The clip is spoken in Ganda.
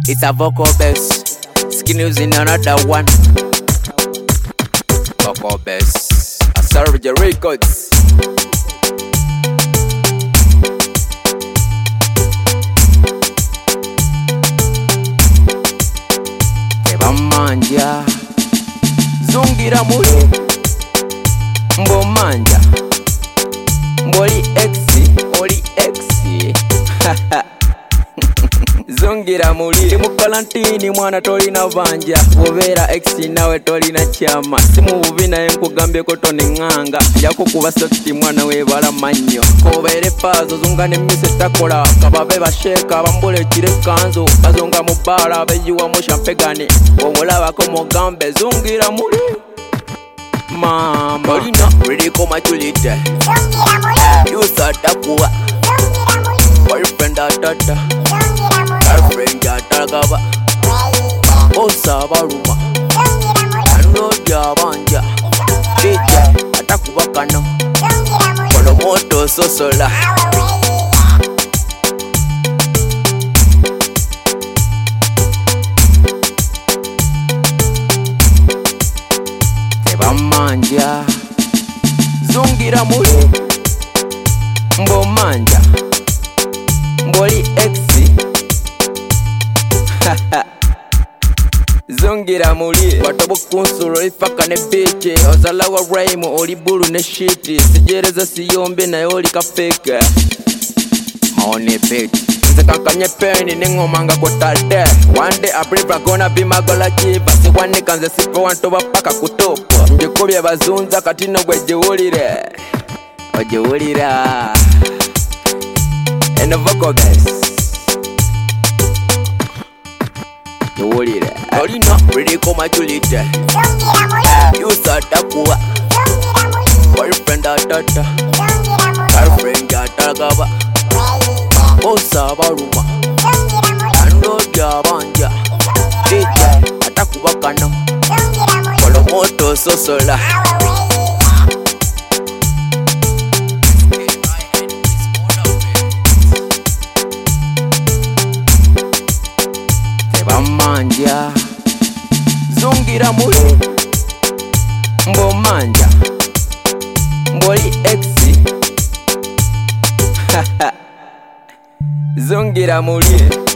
It's a vocal bass. Skin using another one. Vocal bass. I serve your records. Tebamanja zungira muli mbomanja mboli exi oli exi zungira muli mu kalantini mwana tolina vanja bwobeera exi nawe tolina kyama simu bubi naye nkugambye ko toninganga yakukuba sokiti mwana webala mannyo kobeere faazo zunga n'emmisi takola kababe basheeka bambula ekire kanzu bazunga mu bbaala abeyiwamu shampegani omulabako mugambe zungira muli mama olina riliko maculite yusatakuba boyfriend atata girlfriend atagaba osabaluma anodyabanja dija atakuba kano kolomoto sosola tebamanja zungira muli mbomanja mboli exi zungira muli batobo kunsulo ifaka ne bichi ozalawa raimu oli bulu ne shiti sijereza siyombe naye oli kafeke maone bichi nze kankanye peni nengomanga kotade one day I believe I'm gonna be magola chipa siwanika nze sifa wantoba paka kutopo njikubye bazunza katino gwejiwulire ojiwulira and the vocal bass jiwulire olina riliko maculite yusatakuba boyfriend atata girlfriend atagaba osabaluma anodyabanja dija atakuba kano kolomoto sosola tebamanja zungira muli mbomanja mboli exi zungira muli